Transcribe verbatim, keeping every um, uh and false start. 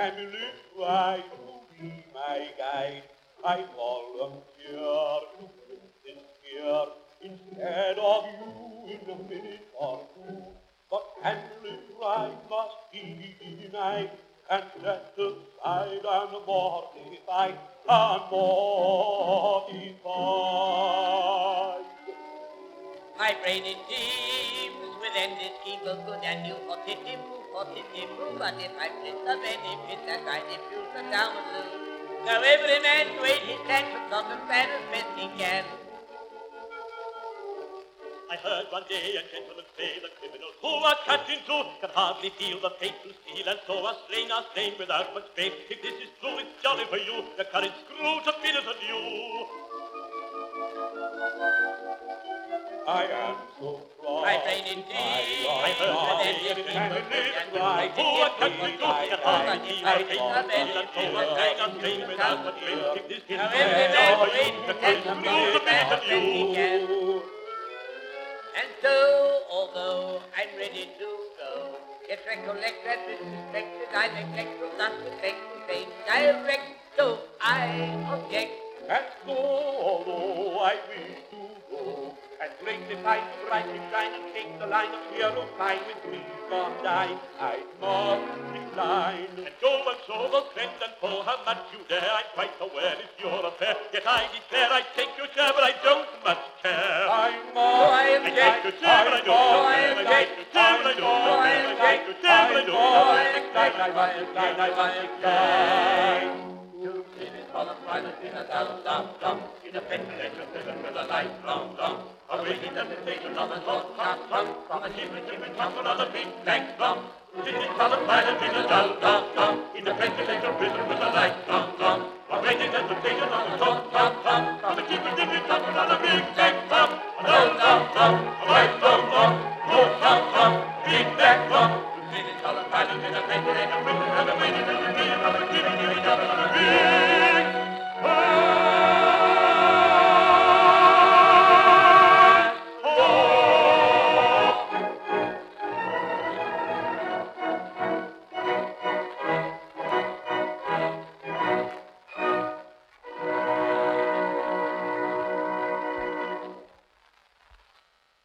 family try to be my guide. I volunteer to quit this fear instead of you in a minute or two. But family pride must be denied and set aside and mortified and mortified. My brain it teems with endless scheme of good and new positive move, positive move, but if I miss the benefit that I diffuse the down and lose. Now every man weighs his tantrums on the fan as best he can. I heard one day a gentleman say the criminals who are cut in two can hardly feel the fatal steel, and so are slain, are slain without much faith. If this is true, it's jolly for you, the courage screw to be as you. I am so proud. My brain indeed. I heard one day a gentleman who are cut in two can hardly feel the fatal steel, and so are slain, are slain without much faith. If this is true, Now it's every man jolly for you, weighs the his courage tantrums screw on to the be fan as as best he you. can. And so, although I'm ready to go, yet recollect that disrespected I neglect to not respect the same direct, so I object. And so, although I wish to go and break the fight of righteous shine and take the line of hero fine with me gone die, I must decline. And go and show both friend and foe how much you dare. I'm quite aware it's your affair, yet I declare I take your share, but I don't much care. I So I must, I take your share, but I don't So I care. I take your share, but I don't So I care. I take your share, but I don't I care. decline, I must decline, I must decline. to live in all of private in a dum dum dum, in a ventilation driven with a light long long, awaiting the sensation of a short sharp tongue from a shivering shivering tumble on a big black drum. This is all of private in a dum dum dum, in a ventilation driven with a light long long.